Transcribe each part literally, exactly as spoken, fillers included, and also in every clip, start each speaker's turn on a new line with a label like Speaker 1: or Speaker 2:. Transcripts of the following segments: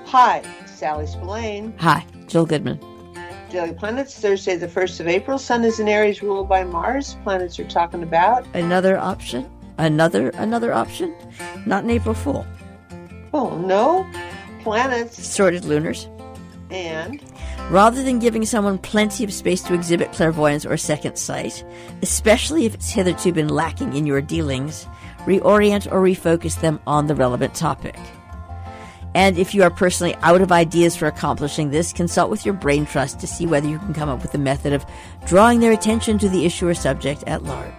Speaker 1: Hi, Sally Spillane.
Speaker 2: Hi, Jill Goodman.
Speaker 1: Daily Planets, Thursday the first of April. Sun is in Aries, ruled by Mars. Planets are talking about...
Speaker 2: Another option? Another, another option? Not an April Fool.
Speaker 1: Oh, no. Planets.
Speaker 2: Sorted lunars.
Speaker 1: And...
Speaker 2: Rather than giving someone plenty of space to exhibit clairvoyance or second sight, especially if it's hitherto been lacking in your dealings, reorient or refocus them on the relevant topic. And if you are personally out of ideas for accomplishing this, consult with your brain trust to see whether you can come up with a method of drawing their attention to the issue or subject at large.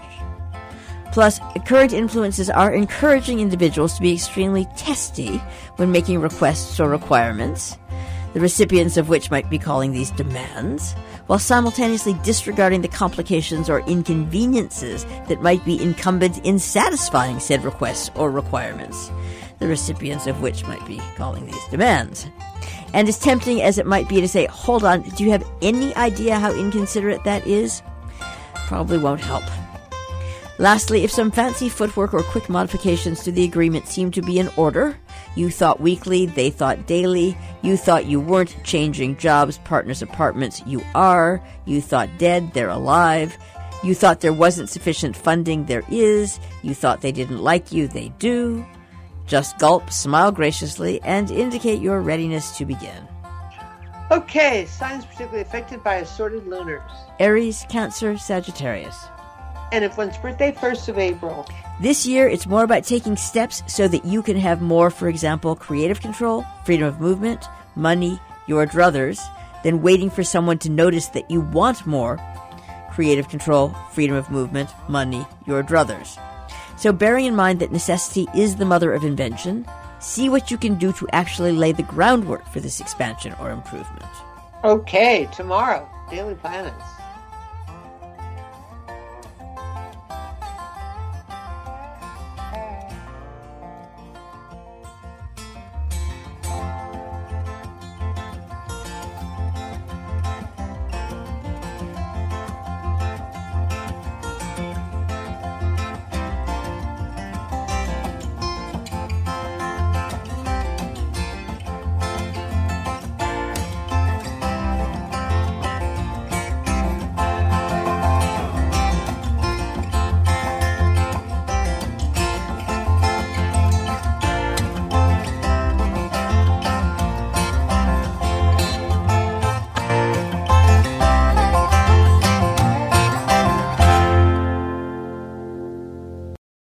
Speaker 2: Plus, current influences are encouraging individuals to be extremely testy when making requests or requirements, the recipients of which might be calling these demands, while simultaneously disregarding the complications or inconveniences that might be incumbent in satisfying said requests or requirements, the recipients of which might be calling these demands. And as tempting as it might be to say, hold on, do you have any idea how inconsiderate that is? Probably won't help. Lastly, if some fancy footwork or quick modifications to the agreement seem to be in order, you thought weekly, they thought daily, you thought you weren't changing jobs, partners, apartments, you are, you thought dead, they're alive, you thought there wasn't sufficient funding, there is, you thought they didn't like you, they do. Just gulp, smile graciously, and indicate your readiness to begin.
Speaker 1: Okay, signs particularly affected by assorted lunars.
Speaker 2: Aries, Cancer, Sagittarius.
Speaker 1: And if one's birthday, first of April.
Speaker 2: This year, it's more about taking steps so that you can have more, for example, creative control, freedom of movement, money, your druthers, than waiting for someone to notice that you want more, creative control, freedom of movement, money, your druthers. So bearing in mind that necessity is the mother of invention, see what you can do to actually lay the groundwork for this expansion or improvement.
Speaker 1: Okay, tomorrow, Daily Planets.